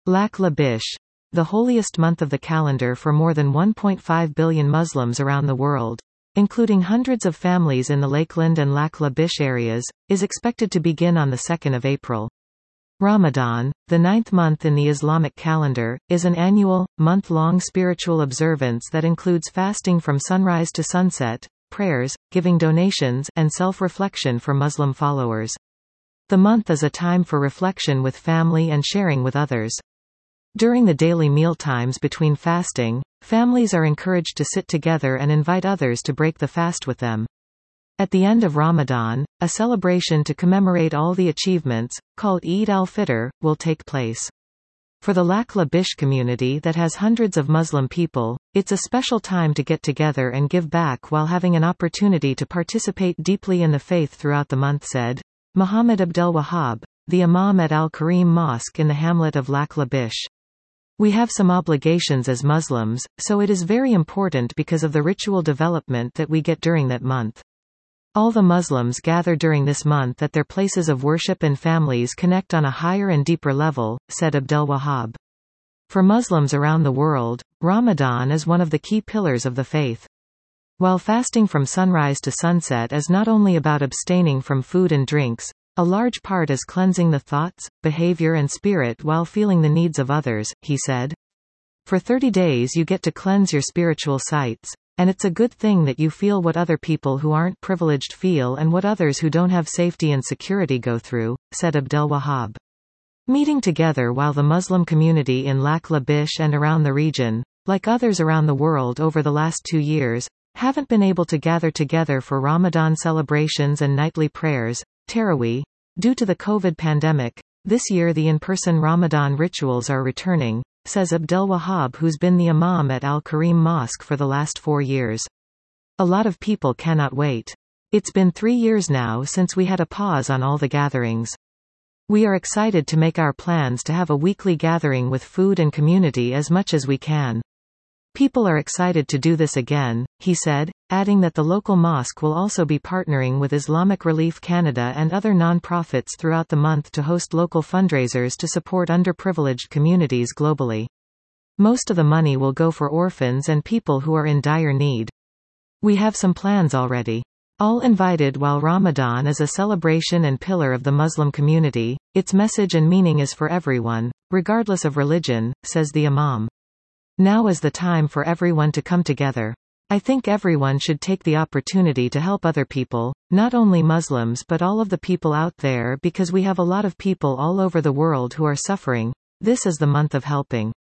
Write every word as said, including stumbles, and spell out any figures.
Lak Labish, the holiest month of the calendar for more than one point five billion Muslims around the world, including hundreds of families in the Lakeland and Lak Labish areas, is expected to begin on the second of April. Ramadan, the ninth month in the Islamic calendar, is an annual, month-long spiritual observance that includes fasting from sunrise to sunset, prayers, giving donations, and self-reflection for Muslim followers. The month is a time for reflection with family and sharing with others. During the daily mealtimes between fasting, families are encouraged to sit together and invite others to break the fast with them. At the end of Ramadan, a celebration to commemorate all the achievements, called Eid al-Fitr, will take place. For the Lak Labish community that has hundreds of Muslim people, it's a special time to get together and give back while having an opportunity to participate deeply in the faith throughout the month, said Muhammad Abdel Wahab, the Imam at Al-Karim Mosque in the hamlet of Lak Labish. We have some obligations as Muslims, so it is very important because of the ritual development that we get during that month. All the Muslims gather during this month at their places of worship and families connect on a higher and deeper level, said Abdel Wahab. For Muslims around the world, Ramadan is one of the key pillars of the faith. While fasting from sunrise to sunset is not only about abstaining from food and drinks, a large part is cleansing the thoughts, behavior and spirit while feeling the needs of others, he said. For thirty days you get to cleanse your spiritual sights, and it's a good thing that you feel what other people who aren't privileged feel and what others who don't have safety and security go through, said Abdel Wahab. Meeting together while the Muslim community in Lak Labish and around the region, like others around the world over the last two years, haven't been able to gather together for Ramadan celebrations and nightly prayers, Taraweeh, due to the COVID pandemic. This year the in-person Ramadan rituals are returning, says Abdel Wahab, who's been the Imam at Al-Karim Mosque for the last four years. A lot of people cannot wait. It's been three years now since we had a pause on all the gatherings. We are excited to make our plans to have a weekly gathering with food and community as much as we can. People are excited to do this again, he said, adding that the local mosque will also be partnering with Islamic Relief Canada and other non-profits throughout the month to host local fundraisers to support underprivileged communities globally. Most of the money will go for orphans and people who are in dire need. We have some plans already. All invited. While Ramadan is a celebration and pillar of the Muslim community, its message and meaning is for everyone, regardless of religion, says the Imam. Now is the time for everyone to come together. I think everyone should take the opportunity to help other people, not only Muslims but all of the people out there, because we have a lot of people all over the world who are suffering. This is the month of helping.